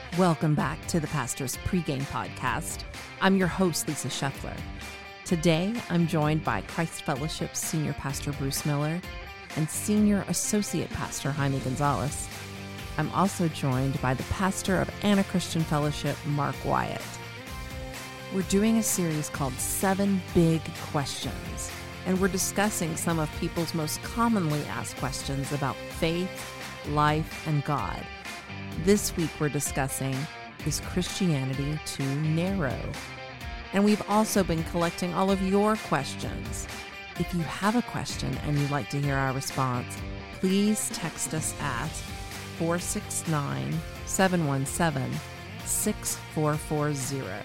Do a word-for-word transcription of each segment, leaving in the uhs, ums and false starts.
Welcome back to the Pastor's Pregame Podcast. I'm your host, Lisa Scheffler. Today, I'm joined by Christ Fellowship's Senior Pastor Bruce Miller and Senior Associate Pastor Jaime Gonzalez. I'm also joined by the pastor of Anna Christian Fellowship, Mark Wyatt. We're doing a series called Seven Big Questions, and we're discussing some of people's most commonly asked questions about faith, life, and God. This week we're discussing, is Christianity too narrow? And we've also been collecting all of your questions. If you have a question and you'd like to hear our response, please text us at four six nine, seven one seven, six four four zero.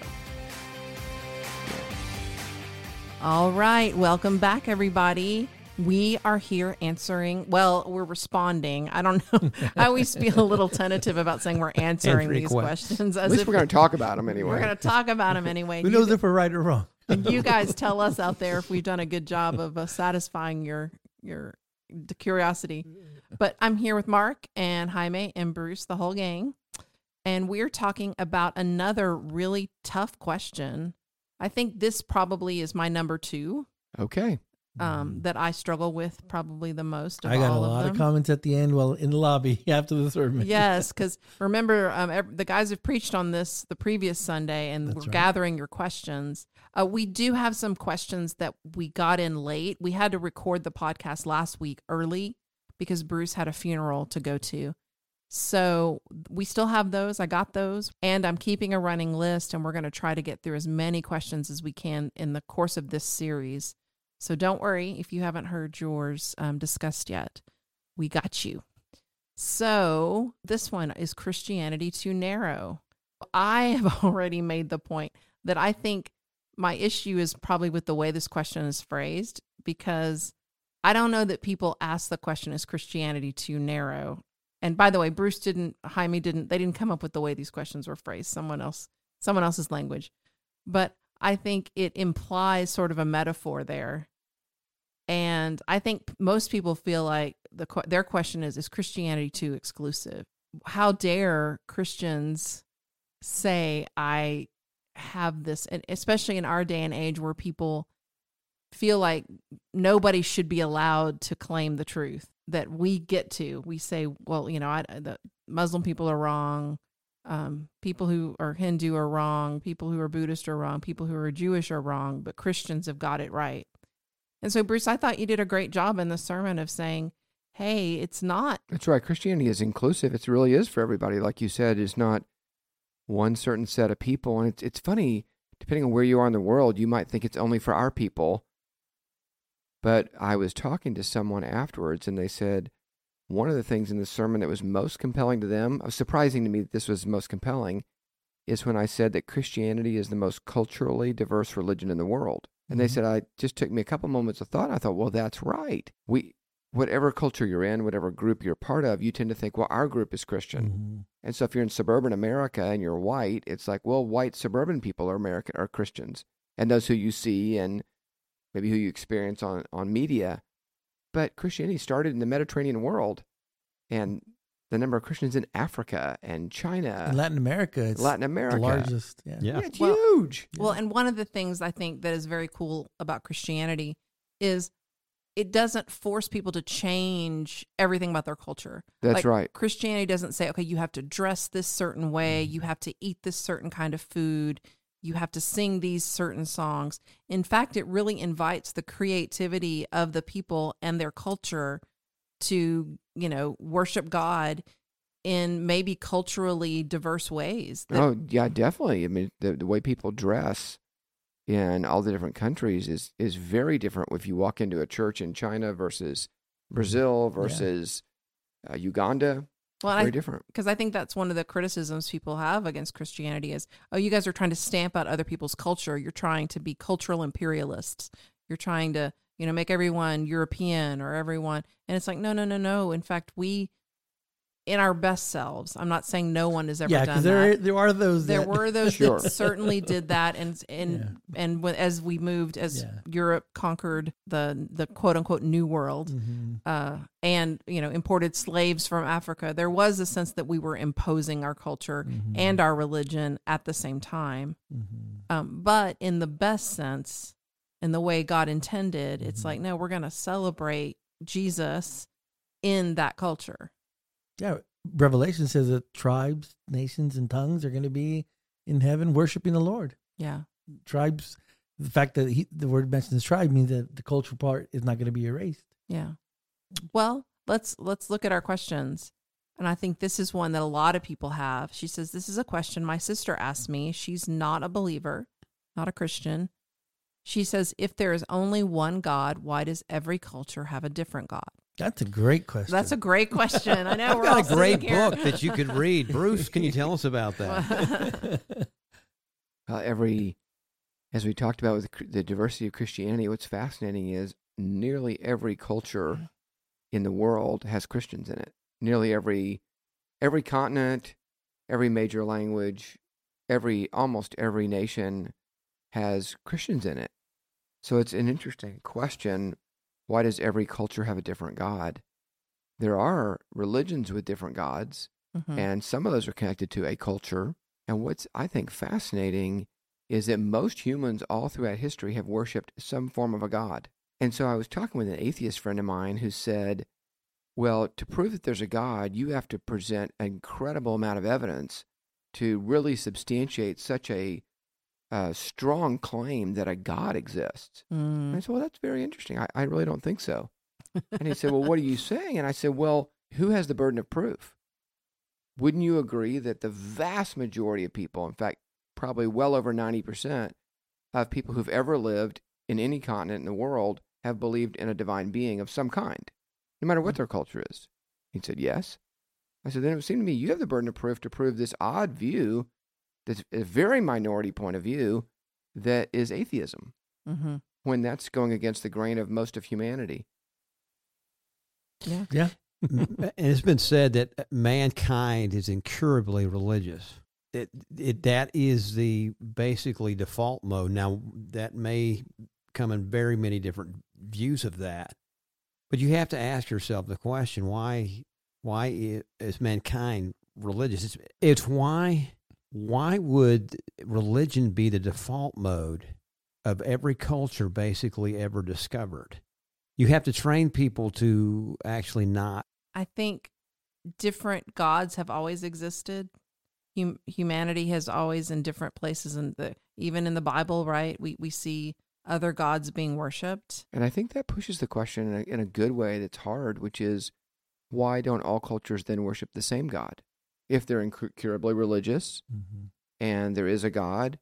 All right, welcome back, everybody. We are here answering, well, we're responding. I don't know. I always feel a little tentative about saying we're answering these questions. As At least if we're going to talk about them anyway. We're going to talk about them anyway. Who knows if we're right or wrong? And you guys tell us out there if we've done a good job of uh, satisfying your your the curiosity. But I'm here with Mark and Jaime and Bruce, the whole gang. And we're talking about another really tough question. I think this probably is my number two. Okay. Um, that I struggle with probably the most of I got all a of lot them. of comments at the end while in the lobby after the sermon. Yes, because remember, um, ev- the guys have preached on this the previous Sunday, and That's we're right. gathering your questions. Uh, we do have some questions that we got in late. We had to record the podcast last week early because Bruce had a funeral to go to. So we still have those. I got those, and I'm keeping a running list, and we're going to try to get through as many questions as we can in the course of this series. So don't worry if you haven't heard yours um, discussed yet. We got you. So this one, is Christianity too narrow? I have already made the point that I think my issue is probably with the way this question is phrased, because I don't know that people ask the question, is Christianity too narrow? And by the way, Bruce didn't, Jaime didn't, they didn't come up with the way these questions were phrased. Someone else, someone else's language. But I think it implies sort of a metaphor there. And I think most people feel like the their question is, is Christianity too exclusive? How dare Christians say, I have this, and especially in our day and age where people feel like nobody should be allowed to claim the truth that we get to. We say, well, you know, I, the Muslim people are wrong. Um, people who are Hindu are wrong. People who are Buddhist are wrong. People who are Jewish are wrong, but Christians have got it right. And so, Bruce, I thought you did a great job in the sermon of saying, hey, it's not. That's right. Christianity is inclusive. It really is for everybody. Like you said, it's not one certain set of people. And it's, it's funny, depending on where you are in the world, you might think it's only for our people. But I was talking to someone afterwards, and they said, one of the things in the sermon that was most compelling to them, surprising to me that this was most compelling, is when I said that Christianity is the most culturally diverse religion in the world. And they said, I just took me a couple moments of thought. I thought, well, that's right. We, whatever culture you're in, whatever group you're part of, you tend to think, well, our group is Christian. Mm-hmm. And so if you're in suburban America and you're white, it's like, well, white suburban people are American, are Christians. And those who you see and maybe who you experience on, on media. But Christianity started in the Mediterranean world, and the number of Christians in Africa and China. In Latin America, it's Latin America. the largest. Yeah. Yeah, it's Well- huge. Well, and one of the things I think that is very cool about Christianity is it doesn't force people to change everything about their culture. That's Like, right. Christianity doesn't say, okay, you have to dress this certain way, you have to eat this certain kind of food, you have to sing these certain songs. In fact, it really invites the creativity of the people and their culture to, you know, worship God in maybe culturally diverse ways. That- Oh, yeah, definitely. I mean, the, the way people dress in all the different countries is, is very different if you walk into a church in China versus Brazil versus uh, Uganda. well, Very I, different. because I think that's one of the criticisms people have against Christianity is, oh, you guys are trying to stamp out other people's culture. You're trying to be cultural imperialists. You're trying to, you know, make everyone European or everyone. And it's like, no, no, no, no. In fact, we in our best selves. I'm not saying no one has ever Yeah, done because there that. there are those. There that, were those Sure. that certainly did that, and and Yeah. and when, as we moved, as Yeah. Europe conquered the the quote unquote New World, Mhm. uh, and you know imported slaves from Africa, there was a sense that we were imposing our culture Mhm. and our religion at the same time. Mhm. Um, but in the best sense, in the way God intended, it's Mhm. like no, we're going to celebrate Jesus in that culture. Yeah, Revelation says that tribes, nations, and tongues are going to be in heaven worshiping the Lord. Yeah. Tribes, the fact that he, the word mentions tribe means that the cultural part is not going to be erased. Yeah. Well, let's let's look at our questions. And I think this is one that a lot of people have. She says, this is a question my sister asked me. She's not a believer, not a Christian. She says, if there is only one God, why does every culture have a different God? That's a great question. That's a great question. I know. I've we're got all a great sitting here. book that you could read. Bruce, can you tell us about that? Uh, every, as we talked about with the diversity of Christianity, what's fascinating is nearly every culture in the world has Christians in it. Nearly every, every continent, every major language, every almost every nation has Christians in it. So it's an interesting question. Why does every culture have a different God? There are religions with different gods, Mhm. and some of those are connected to a culture. And what's, I think, fascinating is that most humans all throughout history have worshipped some form of a god. And so I was talking with an atheist friend of mine who said, well, to prove that there's a God, you have to present an incredible amount of evidence to really substantiate such a uh, strong claim that a God exists. And I Mm. said, well, that's very interesting. I, I really don't think so. And he said, well, what are you saying? And I said, well, who has the burden of proof? Wouldn't you agree that the vast majority of people, in fact, probably well over ninety percent of people who've ever lived in any continent in the world have believed in a divine being of some kind, no matter what their culture is? He said, yes. I said, then it would seem to me you have the burden of proof to prove this odd view, that's a very minority point of view, that is atheism, Mhm. when that's going against the grain of most of humanity. Yeah. yeah. And it's been said that mankind is incurably religious. It, it that is the basically default mode. Now that may come in very many different views of that, but you have to ask yourself the question: why? Why is, is mankind religious? It's, it's why. Why would religion be the default mode of every culture basically ever discovered? You have to train people to actually not. I think different gods have always existed. Hum- humanity has always in different places, in the even in the Bible, right? We we see other gods being worshipped. And I think that pushes the question in a, in a good way that's hard, which is, why don't all cultures then worship the same God? If they're incurably religious Mhm. and there is a God,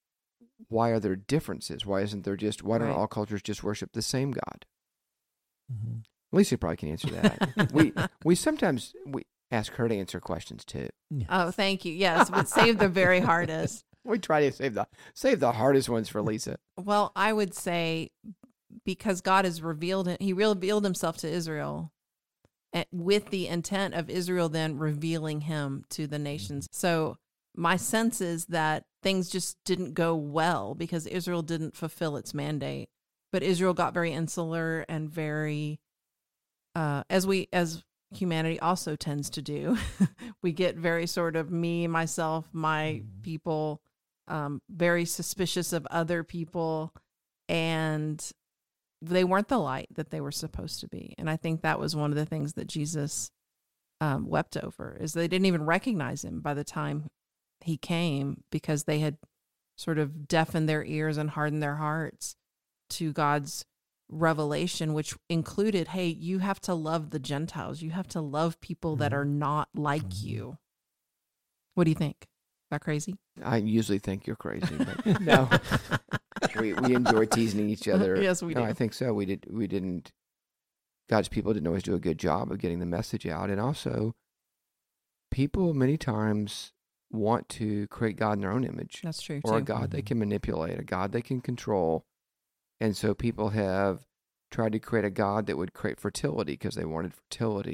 why are there differences? Why isn't there just, why don't Right. all cultures just worship the same God? Mhm. Lisa probably can answer that. we we sometimes we ask her to answer questions too. Yeah. Oh, thank you. Yes, but save the very hardest. We try to save the save the hardest ones for Lisa. Well, I would say because God has revealed it, he revealed himself to Israel and with the intent of Israel then revealing him to the nations. So my sense is that things just didn't go well because Israel didn't fulfill its mandate. But Israel got very insular and very, uh, as we, as humanity also tends to do, we get very sort of me, myself, my people, um, very suspicious of other people, and they weren't the light that they were supposed to be. And I think that was one of the things that Jesus um, wept over, is they didn't even recognize him by the time he came because they had sort of deafened their ears and hardened their hearts to God's revelation, which included, hey, you have to love the Gentiles. You have to love people that are not like you. What do you think? Is that crazy? I usually think you're crazy, but no. we we enjoy teasing each other. Yes, we no, do. I think so. We did. We didn't. God's people didn't always do a good job of getting the message out, and also, people many times want to create God in their own image, That's true, or a too. God they can manipulate, a God they can control, and so people have tried to create a God that would create fertility because they wanted fertility,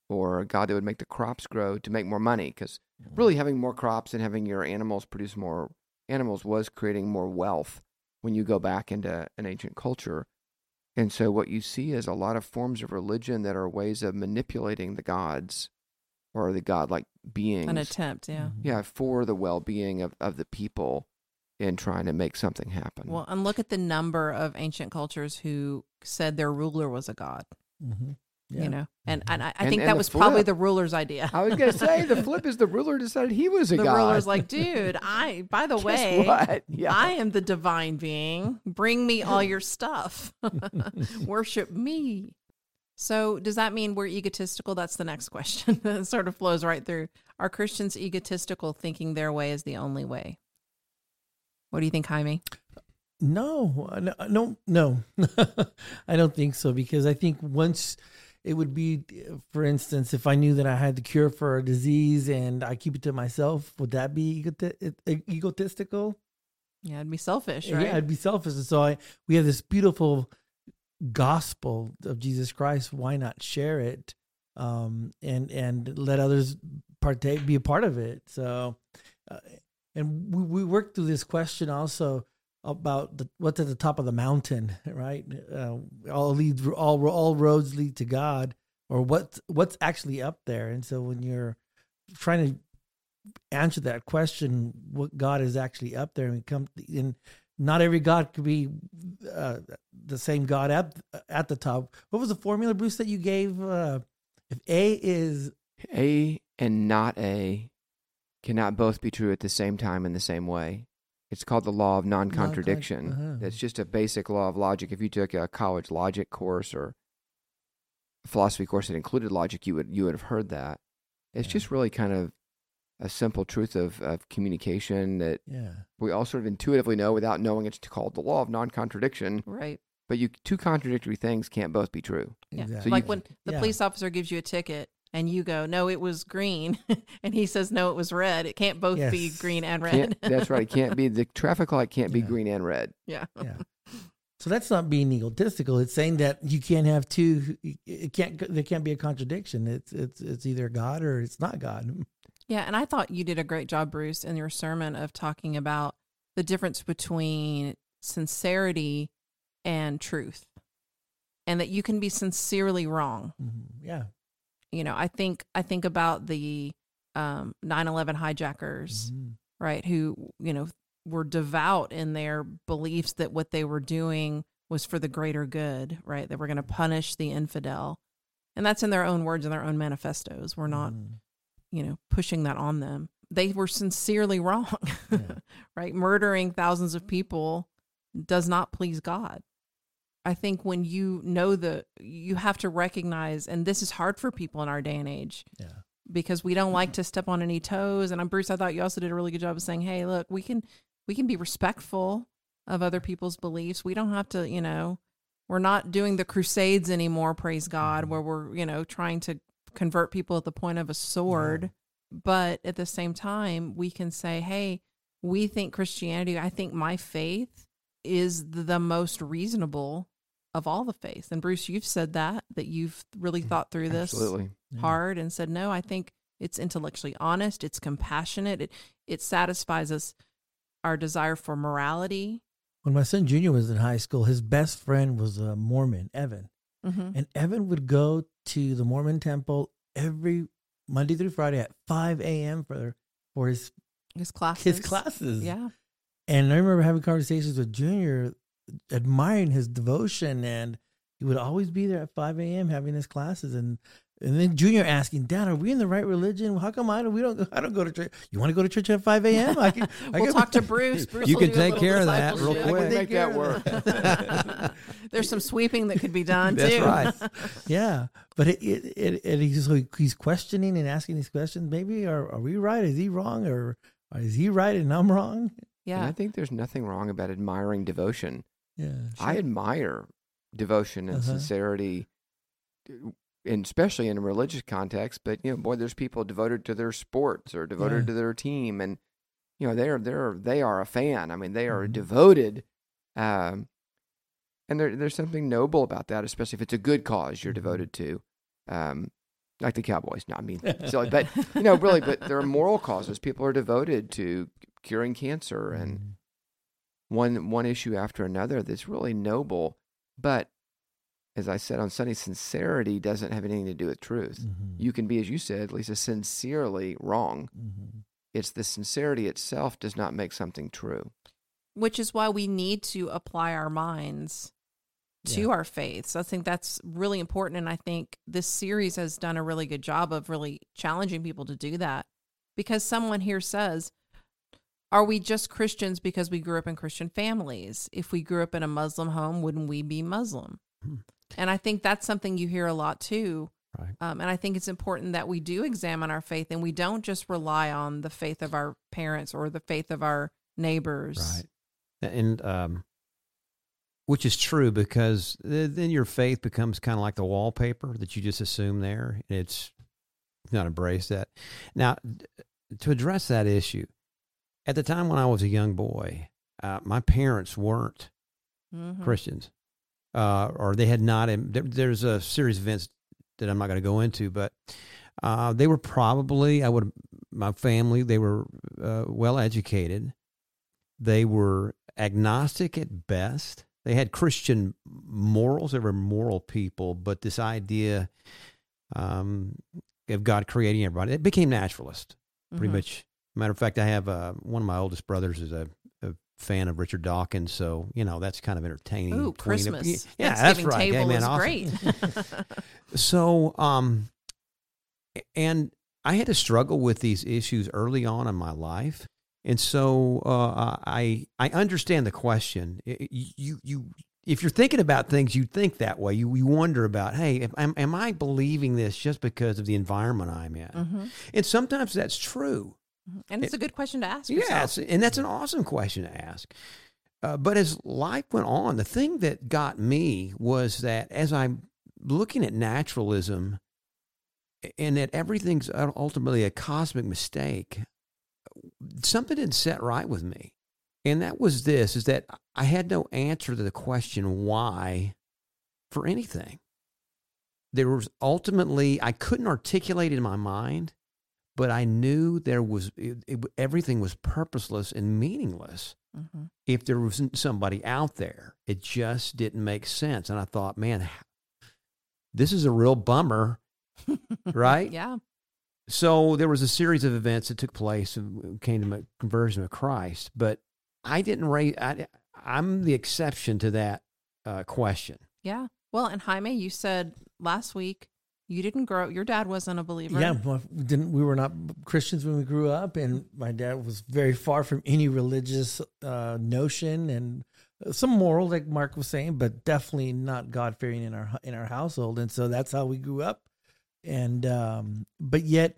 or a God that would make the crops grow to make more money. Because really having more crops and having your animals produce more animals was creating more wealth when you go back into an ancient culture. And so what you see is a lot of forms of religion that are ways of manipulating the gods or the godlike beings. An attempt, yeah. Yeah, for the well-being of, of the people in trying to make something happen. Well, and look at the number of ancient cultures who said their ruler was a god. Mm-hmm. Yeah. You know, and and I, I And- think and that the was probably flip. the ruler's idea. I was going to say, the flip is the ruler decided he was a The god. ruler's like, dude, I. By the Guess way, what? Yeah. I am the divine being. Bring me all your stuff. Worship me. So does that mean we're egotistical? That's the next question. That sort of flows right through. Are Christians egotistical, thinking their way is the only way? What do you think, Jaime? No, no, no, no. I don't think so, because I think once it would be, for instance, if I knew that I had the cure for a disease and I keep it to myself, would that be egoti- egotistical? Yeah, it'd be selfish, right? Yeah, I'd be selfish. And so I, we have this beautiful gospel of Jesus Christ. Why not share it, um, and and let others partake, be a part of it? So, uh, and we, we worked through this question also about the, what's at the top of the mountain, right? Uh, all lead, all all roads lead to God, or what what's actually up there. And so when you're trying to answer that question, what God is actually up there, and come in, not every God could be uh, the same God at at the top. What was the formula, Bruce, that you gave? Uh, if A is A and not A cannot both be true at the same time in the same way. It's called the law of non-contradiction. Non-con- uh-huh. That's just a basic law of logic. If you took a college logic course or a philosophy course that included logic, you would you would have heard that. It's Yeah. just really kind of a simple truth of, of communication that yeah, we all sort of intuitively know without knowing it's called the law of non-contradiction. Right. But you two contradictory things can't both be true. Yeah. exactly. Like you- when the Yeah. police officer gives you a ticket and you go, no, it was green. And he says, no, it was red. It can't both be Yes. green and Can't, red. that's right. It can't be the traffic light can't be Yeah. green and red. Yeah. yeah. So that's not being egotistical. It's saying that you can't have two. It can't. There can't be a contradiction. It's it's it's either God or it's not God. Yeah. And I thought you did a great job, Bruce, in your sermon of talking about the difference between sincerity and truth, and that you can be sincerely wrong. Mhm. Yeah. You know, I think I think about the um, nine eleven hijackers, Mhm. right? Who, you know, were devout in their beliefs that what they were doing was for the greater good, right? They were going to punish the infidel. And that's in their own words and their own manifestos. We're not, Mhm. you know, pushing that on them. They were sincerely wrong, Yeah. right? Murdering thousands of people does not please God. I think when you know the, you have to recognize, and this is hard for people in our day and age, Yeah. because we don't like to step on any toes. And I'm Bruce, I thought you also did a really good job of saying, hey, look, we can, we can be respectful of other people's beliefs. We don't have to, you know, we're not doing the crusades anymore, praise God, where we're, you know, trying to convert people at the point of a sword. But at the same time, we can say, hey, we think Christianity, I think my faith is the most reasonable of all the faiths. And Bruce, you've said that, that you've really thought through this Absolutely. Yeah. hard and said, no, I think it's intellectually honest. It's compassionate. It, it satisfies us, our desire for morality. When my son Junior was in high school, his best friend was a Mormon, Evan. Mm-hmm. And Evan would go to the Mormon temple every Monday through Friday at five a.m. for for his His classes. his classes. Yeah. And I remember having conversations with Junior, admiring his devotion, and he would always be there at five a.m. having his classes. And and then Junior asking, Dad, are we in the right religion? How come I don't, we don't, I don't go to church? You want to go to church at five a.m.? I can, I We'll can- talk to Bruce. Bruce You will can do a take little care of that real discipleship. I quick. can make that work. There's some sweeping that could be done That's too. right. Yeah, but it, it, it, it he's so he's questioning and asking these questions. Maybe are are we right? Is he wrong, or, or is he right and I'm wrong? And I Yeah. think there's nothing wrong about admiring devotion. Yeah, I admire devotion and Uh-huh. sincerity, and especially in a religious context. But you know, boy, there's people devoted to their sports or devoted Yeah. to their team, and you know, they're they're they are a fan. I mean, they are Mhm. devoted, um, and there there's something noble about that, especially if it's a good cause you're Mhm. devoted to. Um, Like the Cowboys. No, I mean, silly. But, you know, really, but there are moral causes. People are devoted to curing cancer and one one issue after another that's really noble. But as I said on Sunday, sincerity doesn't have anything to do with truth. Mm-hmm. You can be, as you said, Lisa, sincerely wrong. Mm-hmm. It's the sincerity itself does not make something true. Which is why we need to apply our minds to Yeah. our faith. So I think that's really important. And I think this series has done a really good job of really challenging people to do that. Because someone here says, are we just Christians because we grew up in Christian families? If we grew up in a Muslim home, wouldn't we be Muslim? Hmm. And I think that's something you hear a lot too. Right. Um, and I think it's important that we do examine our faith and we don't just rely on the faith of our parents or the faith of our neighbors. Right. And, um, which is true because th- then your faith becomes kind of like the wallpaper that you just assume there. It's not embrace that. Now, d- to address that issue, at the time when I was a young boy, uh, my parents weren't Mhm. Christians, uh, or they had not. There, there's a series of events that I'm not going to go into, but uh, they were probably, I would, my family, they were uh, well educated. They were agnostic at best. They had Christian morals. They were moral people, but this idea um, of God creating everybody, it became naturalist, pretty Mhm. much. Matter of fact, I have uh, one of my oldest brothers is a, a fan of Richard Dawkins, so you know that's kind of entertaining. Ooh, between- Christmas. yeah, that's Thanksgiving right. table Amen. is Awesome. great. So, um, and I had to struggle with these issues early on in my life, and so uh, I I understand the question. You you if you're thinking about things, you think that way. You you wonder about, hey, am am I believing this just because of the environment I'm in? Mhm. And sometimes that's true. And it's a good question to ask Yes, yourself. and that's an awesome question to ask. Uh, but as life went on, the thing that got me was that as I'm looking at naturalism and that everything's ultimately a cosmic mistake, something didn't set right with me. And that was this, is that I had no answer to the question why for anything. There was ultimately, I couldn't articulate it in my mind, but I knew there was, it, it, everything was purposeless and meaningless Mhm. if there wasn't somebody out there. It just didn't make sense. And I thought, man, this is a real bummer, right? Yeah. So there was a series of events that took place and came to my conversion of Christ, but I didn't raise, I, I'm the exception to that uh, question. Yeah. Well, and Jaime, you said last week you didn't grow up, your dad wasn't a believer. Yeah, well, we didn't we were not Christians when we grew up, and my dad was very far from any religious uh, notion and some moral, like Mark was saying, but definitely not God fearing in our in our household, and so that's how we grew up. And um, but yet,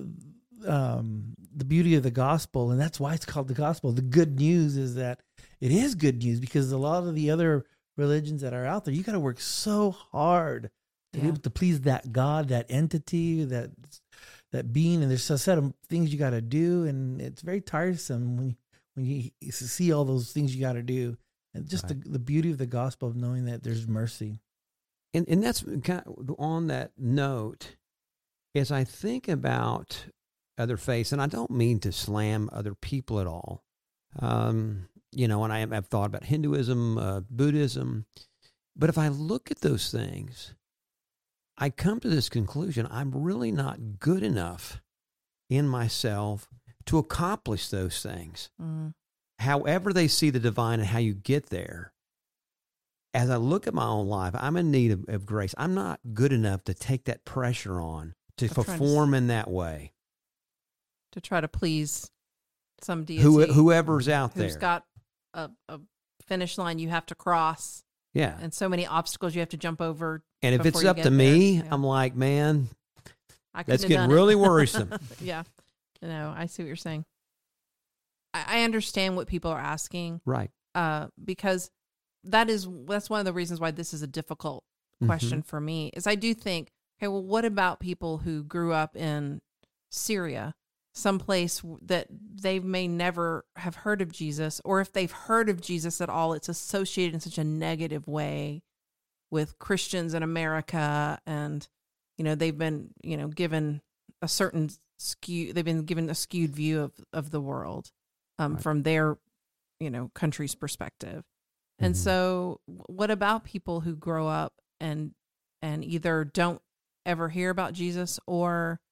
um, the beauty of the gospel, and that's why it's called the gospel. The good news is that it is good news, because a lot of the other religions that are out there, you got to work so hard to be Yeah. able to please that God, that entity, that that being, and there's a set of things you got to do, and it's very tiresome when you, when you see all those things you got to do, and just Right. the, the beauty of the gospel of knowing that there's mercy. And and that's kind of on that note, as I think about other faiths, and I don't mean to slam other people at all, um, you know, and I have, I've thought about Hinduism, uh, Buddhism, but if I look at those things, I come to this conclusion: I'm really not good enough in myself to accomplish those things. Mm. However they see the divine and how you get there. As I look at my own life, I'm in need of, of grace. I'm not good enough to take that pressure on to I'm trying to perform in that way. To try to please some deity Who, whoever's out who's there. got a, a finish line you have to cross yeah. and so many obstacles you have to jump over. And if before it's you up get to there. me, Yeah. I'm like, man, I couldn't that's have getting done it. really worrisome. Yeah. No, I see what you're saying. I, I understand what people are asking, Right. uh, because that is that's one of the reasons why this is a difficult Mm-hmm. question for me. Is I do think, okay, well, what about people who grew up in Syria, someplace that they may never have heard of Jesus, or if they've heard of Jesus at all, it's associated in such a negative way with Christians in America, and you know, they've been, you know, given a certain skew, they've been given a skewed view of, of the world um, Right. from their, you know, country's perspective. And Mhm. so what about people who grow up and, and either don't ever hear about Jesus or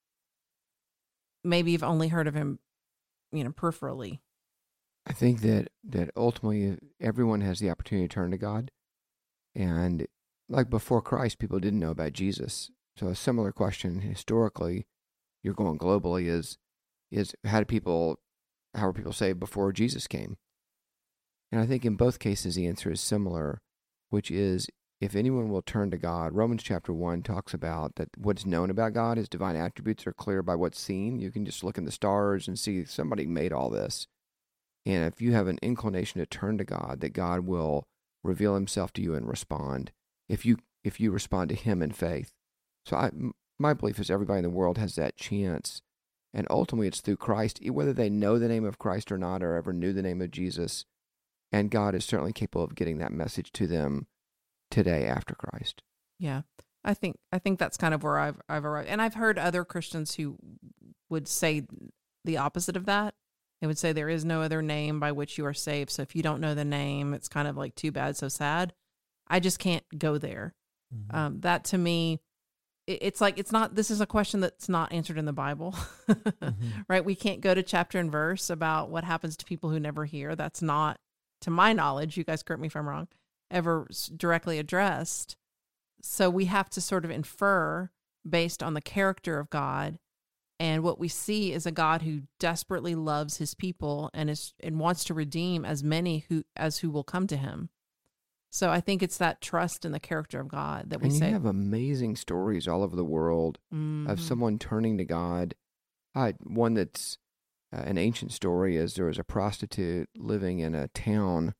maybe you've only heard of him, you know, peripherally? I think that that ultimately everyone has the opportunity to turn to God, and like before Christ, people didn't know about Jesus. So a similar question historically, you're going globally, is is how do people, how were people saved before Jesus came? And I think in both cases the answer is similar, which is if anyone will turn to God. Romans chapter one talks about that what's known about God, his divine attributes, are clear by what's seen. You can just look in the stars and see somebody made all this. And if you have an inclination to turn to God, that God will reveal himself to you and respond if you if you respond to him in faith. So I, my belief is everybody in the world has that chance. And ultimately it's through Christ, whether they know the name of Christ or not, or ever knew the name of Jesus. And God is certainly capable of getting that message to them today after Christ. Yeah. I think, I think that's kind of where I've, I've arrived. And I've heard other Christians who would say the opposite of that. They would say there is no other name by which you are saved. So if you don't know the name, it's kind of like too bad, so sad. I just can't go there. Mhm. Um, that to me, it, it's like, it's not, this is a question that's not answered in the Bible, Mhm. right? We can't go to chapter and verse about what happens to people who never hear. That's not, to my knowledge, you guys correct me if I'm wrong, ever s- directly addressed. So we have to sort of infer based on the character of God. And what we see is a God who desperately loves his people and is and wants to redeem as many who as who will come to him. So I think it's that trust in the character of God that we And you say. have amazing stories all over the world Mhm. of someone turning to God. Uh, one that's uh, an ancient story is there was a prostitute living in a town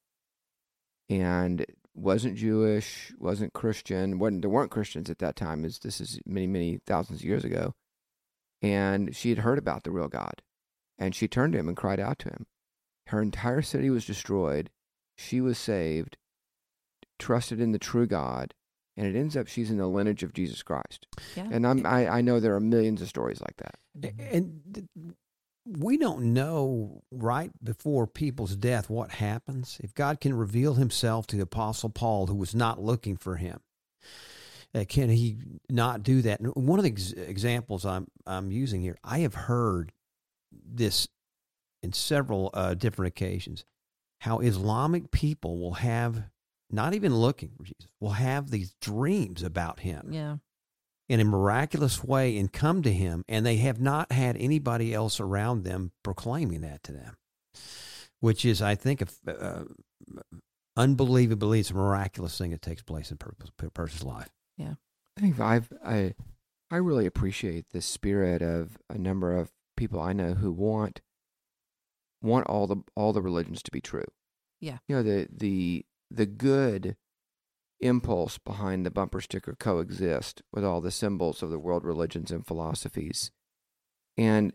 and wasn't Jewish, wasn't Christian. wasn't There weren't Christians at that time. As this is many, many thousands of years ago. And she had heard about the real God. And she turned to him and cried out to him. Her entire city was destroyed. She was saved, trusted in the true God. And it ends up she's in the lineage of Jesus Christ. Yeah. And I'm, I, I know there are millions of stories like that. And th- we don't know right before people's death what happens. If God can reveal himself to the Apostle Paul, who was not looking for him, uh, can he not do that? And one of the ex- examples I'm I'm using here, I have heard this in several uh, different occasions, how Islamic people will have, not even looking for Jesus, will have these dreams about him Yeah. in a miraculous way and come to him, and they have not had anybody else around them proclaiming that to them, which is, I think, a, uh, unbelievably, it's a miraculous thing that takes place in a person's life. I think I've, I, I really appreciate the spirit of a number of people I know who want, want all the, all the religions to be true. Yeah. You know, the, the, the good impulse behind the bumper sticker coexist with all the symbols of the world religions and philosophies. And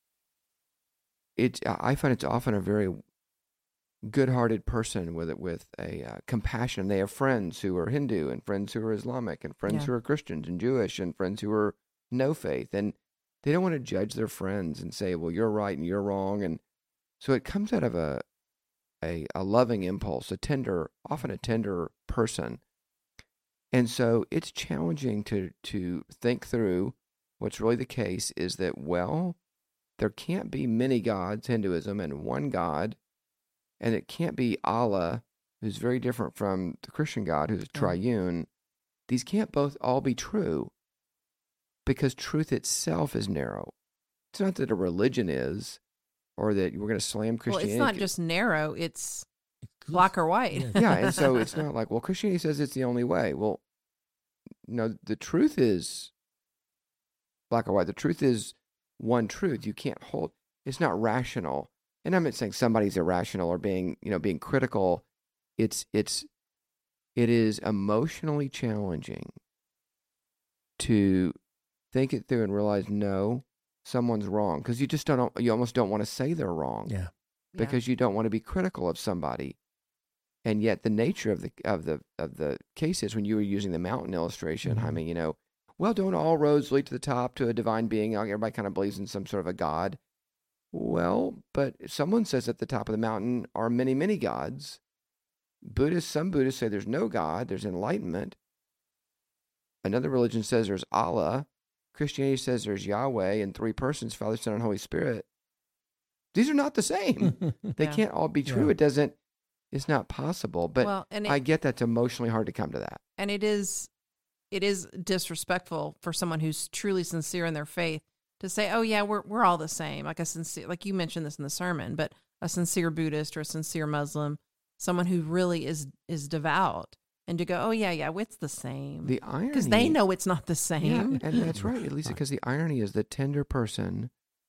it, I find it's often a very good-hearted person with it, with a uh, compassion. They have friends who are Hindu and friends who are Islamic and friends Yeah. who are Christians and Jewish and friends who are no faith. And they don't want to judge their friends and say, well, you're right and you're wrong. And so it comes out of a, a, a loving impulse, a tender, often a tender person. And so it's challenging to, to think through what's really the case is that, well, there can't be many gods, Hinduism, and one God. And it can't be Allah, who's very different from the Christian God, who's triune. These can't both all be true because truth itself is narrow. It's not that a religion is or that we're going to slam Well, Christianity. it's not just narrow, it's black or white. Yeah. Yeah, and so it's not like, well, Christianity says it's the only way. Well, no, the truth is black or white. The truth is one truth. You can't hold, it's not rational. And I'm not saying somebody's irrational or being, you know, being critical. It's, it's, it is emotionally challenging to think it through and realize, no, someone's wrong. Because you just don't, you almost don't want to say they're wrong. Yeah. Because you don't want to be critical of somebody. And yet the nature of the of the of the case is, when you were using the mountain illustration, Mhm. I mean, you know, well, don't all roads lead to the top to a divine being? Everybody kind of believes in some sort of a God. Well, but someone says at the top of the mountain are many, many gods. Buddhists, some Buddhists say there's no God, there's enlightenment. Another religion says there's Allah. Christianity says there's Yahweh and three persons, Father, Son, and Holy Spirit. These are not the same. They Yeah. can't all be true. Yeah. It doesn't, it's not possible. But well, and it, I get that's emotionally hard to come to that. and it is it is disrespectful for someone who's truly sincere in their faith to say, "Oh yeah, we're we're all the same." Like a sincere, like you mentioned this in the sermon, but a sincere Buddhist or a sincere Muslim, someone who really is is devout, and to go, "Oh yeah, yeah, it's the same," The irony. because they know it's not the same. Yeah, and that's right, Lisa, because the irony is the tender person,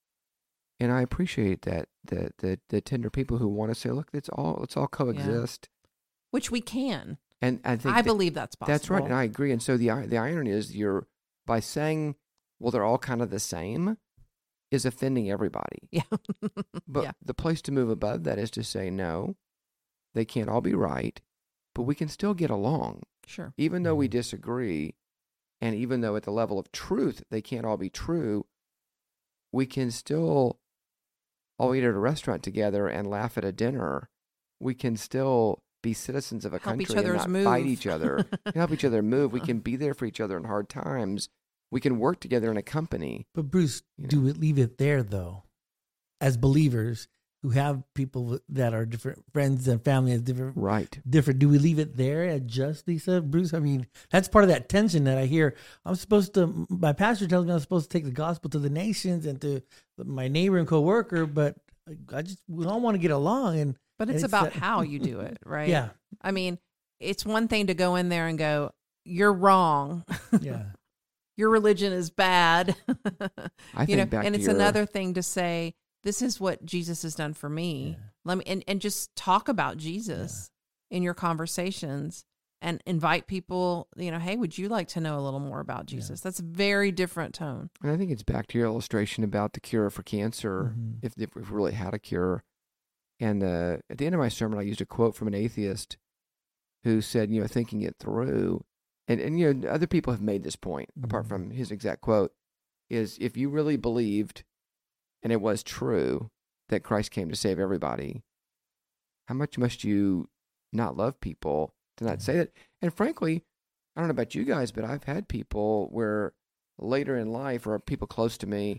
and I appreciate that, the, the, the tender people who want to say, look, it's all, let's all coexist. Which we can. And I think I that- believe that's possible. that's right, and I agree. And so the the irony is you're, by saying, well, they're all kind of the same, is offending everybody. Yeah. But Yeah. the place to move above that is to say, no, they can't all be right, but we can still get along. Sure. Even though we Mhm. disagree, and even though at the level of truth they can't all be true, we can still all eat at a restaurant together and laugh at a dinner. We can still be citizens of a Help each country and other's not move. fight each other. Help each other move. We can be there for each other in hard times. We can work together in a company. But Bruce, You do know. we leave it there though? As believers who have people that are different, friends and family as different, Right. different. Do we leave it there at just Lisa, Bruce? I mean, that's part of that tension that I hear. I'm supposed to. My pastor tells me I'm supposed to take the gospel to the nations and to my neighbor and coworker, but I just we all want to get along. And But it's, It's about that- how you do it, right? yeah, I mean, it's one thing to go in there and go, "You're wrong. yeah, Your religion is bad." I you think know, back and to it's your, another thing to say, "This is what Jesus has done for me." Yeah. Let me and, and just talk about Jesus in your conversations and invite people, you know, "Hey, would you like to know a little more about Jesus?" That's a very different tone. And I think it's back to your illustration about the cure for cancer, Mhm. if, if we really had a cure. And uh, at the end of my sermon, I used a quote from an atheist who said, you know, thinking it through, and, and you know, other people have made this point, apart Mhm. from his exact quote, is if you really believed, and it was true, that Christ came to save everybody, how much must you not love people to not say that? And frankly, I don't know about you guys, but I've had people where later in life, or people close to me,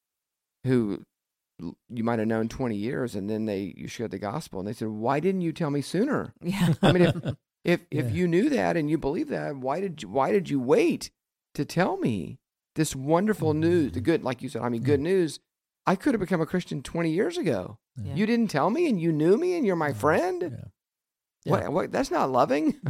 who l- you might have known twenty years, and then they you shared the gospel, and they said, "Why didn't you tell me sooner?" Yeah. I mean, if if if Yeah. you knew that and you believe that, why did you why did you wait to tell me this wonderful news? The good, like you said, I mean, good news. I could have become a Christian twenty years ago. Yeah. You didn't tell me, and you knew me, and you're my Yeah. friend. Yeah. What, what? That's not loving.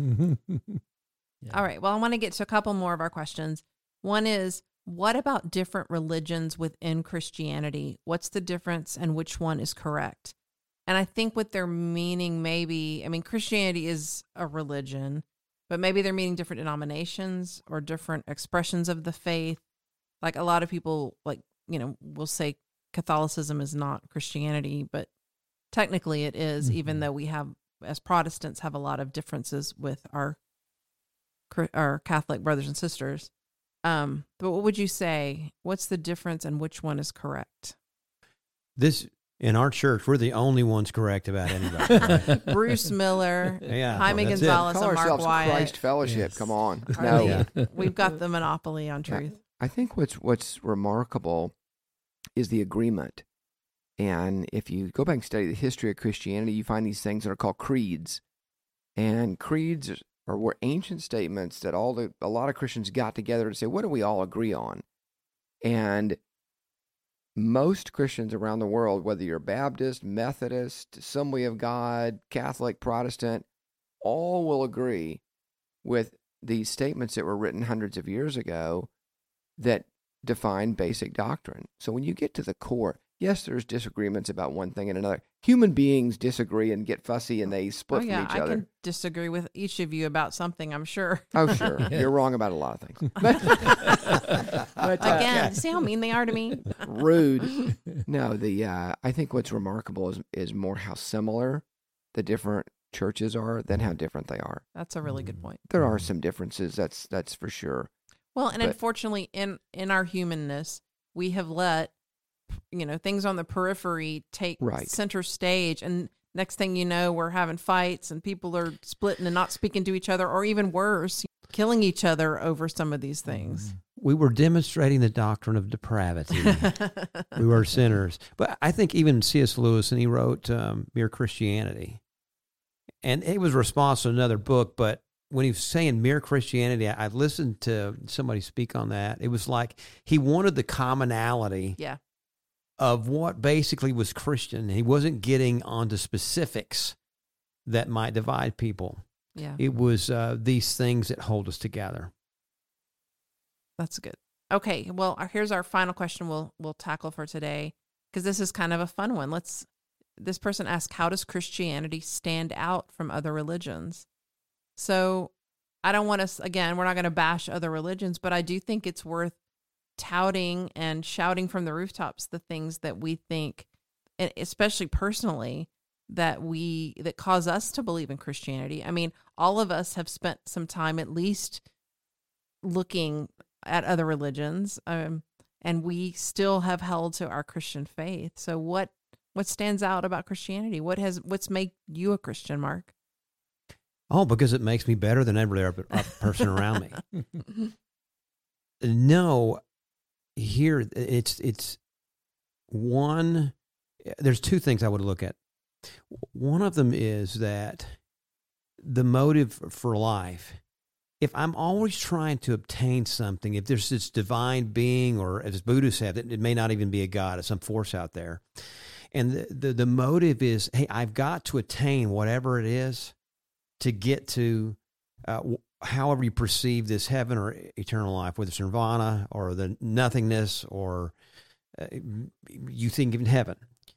Yeah. All right. Well, I want to get to a couple more of our questions. One is, what about different religions within Christianity? What's the difference and which one is correct? And I think what they're meaning maybe, I mean, Christianity is a religion, but maybe they're meaning different denominations or different expressions of the faith. Like a lot of people, like, you know, will say Catholicism is not Christianity, but technically it is, even Mhm. though we have, as Protestants, have a lot of differences with our our Catholic brothers and sisters. Um, but what would you say? What's the difference and which one is correct? This in our church, we're the only ones correct about anybody. Bruce Miller, Yeah, Jaime that's it. Gonzalez, Call and Mark ourselves Wyatt. Christ Fellowship. Yes. Come on. are No, the- we've got the monopoly on Yeah. truth. I think what's what's remarkable is the agreement. And if you go back and study the history of Christianity, you find these things that are called creeds. And creeds are were ancient statements that all the a lot of Christians got together to say, what do we all agree on? And most Christians around the world, whether you're Baptist, Methodist, Assembly of God, Catholic, Protestant, all will agree with these statements that were written hundreds of years ago that define basic doctrine. So when you get to the core, yes, there's disagreements about one thing and another. Human beings disagree and get fussy and they split Oh yeah, from each I other. can disagree with each of you about something, I'm sure. Oh, sure. You're wrong about a lot of things. But, but, uh, Again, see how mean they are to me? rude. No, the uh, I think what's remarkable is is more how similar the different churches are than how different they are. That's a really good point. There are some differences. That's that's for sure. Well, and But- unfortunately, in in our humanness, we have let you know things on the periphery take Right. center stage, and next thing you know, we're having fights, and people are splitting and not speaking to each other, or even worse, killing each other over some of these things. We were demonstrating the doctrine of depravity. We were sinners. But I think even C S. Lewis, and he wrote um, Mere Christianity. And it was a response to another book, but when he was saying Mere Christianity, I, I listened to somebody speak on that. It was like he wanted the commonality Yeah. of what basically was Christian. He wasn't getting onto specifics that might divide people. Yeah. It was uh, these things that hold us together. That's good. Okay, well, our- here's our final question we'll we'll tackle for today, because this is kind of a fun one. Let's. This person asked, "How does Christianity stand out from other religions?" So, I don't want to. Again, we're not going to bash other religions, but I do think it's worth touting and shouting from the rooftops the things that we think, and especially personally, that we that cause us to believe in Christianity. I mean, all of us have spent some time at least looking at other religions, um, and we still have held to our Christian faith. So what what stands out about Christianity? What has what's made you a Christian, Mark? Oh, because it makes me better than every other person around me. No, here it's it's one. There's two things I would look at. One of them is that the motive for life. If I'm always trying to obtain something, if there's this divine being, or as Buddhists have it, it may not even be a God, it's some force out there. And the, the, the motive is, hey, I've got to attain whatever it is to get to uh, however you perceive this heaven or eternal life, whether it's nirvana or the nothingness, or uh, you think even heaven.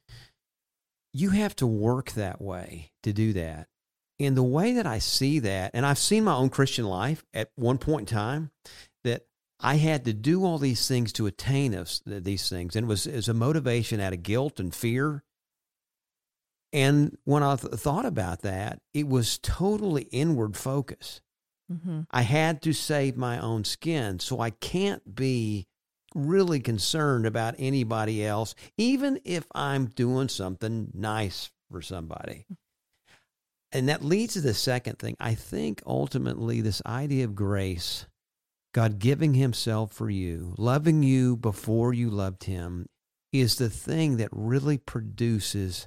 You have to work that way to do that. And the way that I see that, and I've seen my own Christian life at one point in time, that I had to do all these things to attain us, these things. And it was, it was a motivation out of guilt and fear. And when I th- thought about that, it was totally inward focus. Mm-hmm. I had to save my own skin, so I can't be really concerned about anybody else, even if I'm doing something nice for somebody. And that leads to the second thing. I think ultimately this idea of grace, God giving himself for you, loving you before you loved him, is the thing that really produces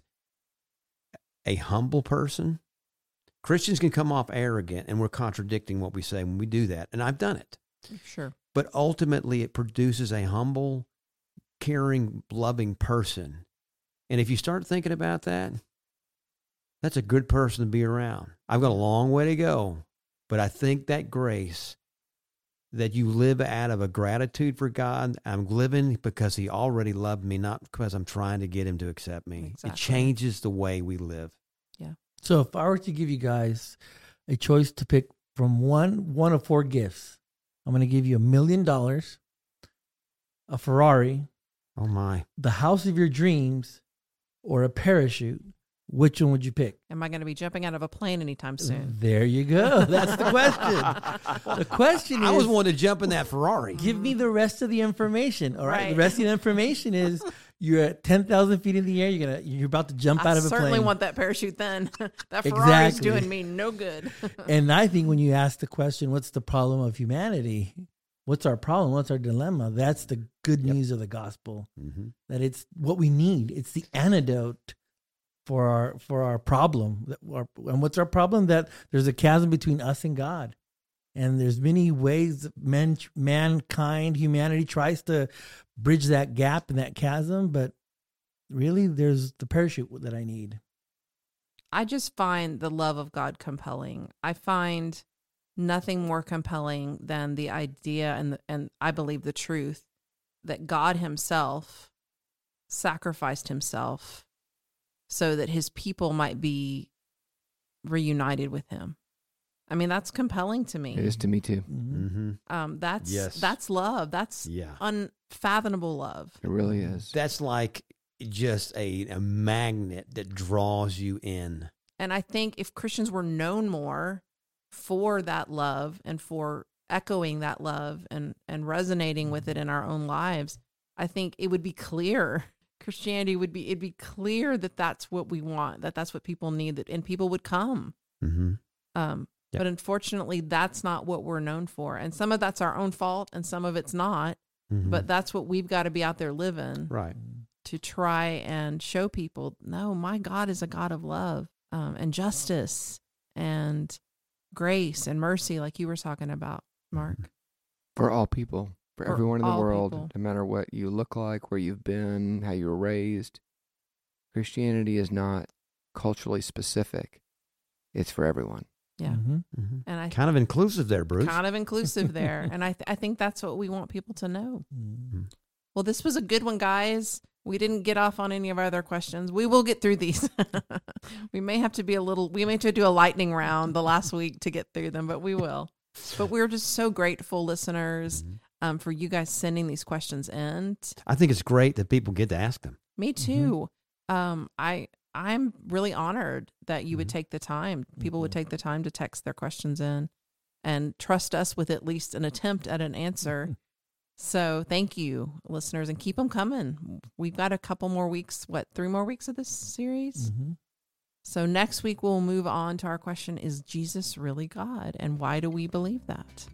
a humble person. Christians can come off arrogant, and we're contradicting what we say when we do that. And I've done it. Sure. But ultimately it produces a humble, caring, loving person. And if you start thinking about that, that's a good person to be around. I've got a long way to go, but I think that grace that you live out of a gratitude for God, I'm living because he already loved me, not because I'm trying to get him to accept me. Exactly. It changes the way we live. Yeah. So if I were to give you guys a choice to pick from one one of four gifts, I'm going to give you a million dollars, a Ferrari, Oh, my. the house of your dreams, or a parachute. Which one would you pick? Am I going to be jumping out of a plane anytime soon? There you go. That's the question. The question is, I was wanting to jump in that Ferrari. give me the rest of the information. All right. Right. The rest of the information is you're at ten thousand feet in the air. You're gonna you're about to jump I out of a plane. certainly want that parachute then. That Ferrari's Exactly. doing me no good. And I think when you ask the question, what's the problem of humanity? What's our problem? What's our dilemma? That's the good Yep. news of the gospel. Mm-hmm. That it's what we need. It's the antidote for our for our problem. That our- And what's our problem? That there's a chasm between us and God. And there's many ways that man, mankind, humanity tries to bridge that gap and that chasm, but really there's the parachute that I need. I just find the love of God compelling. I find nothing more compelling than the idea and the, and I believe the truth that God himself sacrificed himself so that his people might be reunited with him. I mean, that's compelling to me. It is to me too. Mhm. Mm-hmm. Um, that's Yes. that's love. That's Yeah. unfathomable love. It really is. That's like just a, a magnet that draws you in. And I think if Christians were known more for that love and for echoing that love and, and resonating with it in our own lives, I think it would be clear. Christianity would be, it'd be clear that that's what we want, that that's what people need, that, and people would come. Mm-hmm. Um, Yeah. But unfortunately, that's not what we're known for. And some of that's our own fault and some of it's not. Mm-hmm. But that's what we've got to be out there living right. to try and show people, no, my God is a God of love um, and justice and grace and mercy, like you were talking about, Mark. For all people, for, For everyone in the all world, people. no matter what you look like, where you've been, how you were raised. Christianity is not culturally specific. It's for everyone. Yeah. Mhm. Mm-hmm. And I Kind of inclusive there, Bruce. kind of inclusive there. And I, th- I think that's what we want people to know. Mhm. Well, this was a good one, guys. We didn't get off on any of our other questions. We will get through these. We may have to be a little, we may have to do a lightning round the last week to get through them, but we will. But we're just so grateful, listeners, um, for you guys sending these questions in. I think it's great that people get to ask them. Me too. Um, I, I'm really honored that you would Mhm. take the time. People would take the time to text their questions in and trust us with at least an attempt at an answer. So thank you, listeners, and keep them coming. We've got a couple more weeks, what, three more weeks of this series? Mhm. So next week we'll move on to our question, is Jesus really God? And why do we believe that?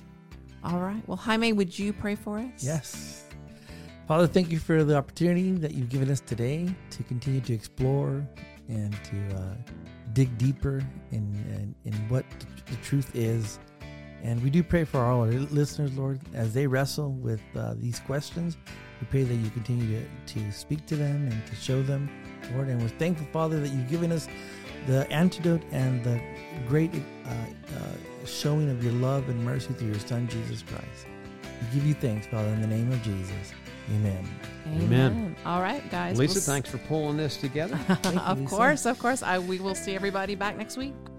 All right. Well, Jaime, would you pray for us? Yes. Father, thank you for the opportunity that you've given us today to continue to explore and to uh, dig deeper in, in, in what the truth is. And we do pray for all our listeners, Lord, as they wrestle with uh, these questions. We pray that you continue to, to speak to them and to show them, Lord. And we're thankful, Father, that you've given us the antidote and the great uh, uh, showing of your love and mercy through your Son, Jesus Christ. We give you thanks, Father, in the name of Jesus. Amen. Amen. All right, guys. Lisa, We'll s- thanks for pulling this together. you, of Lisa. course, of course. I, we will see everybody back next week.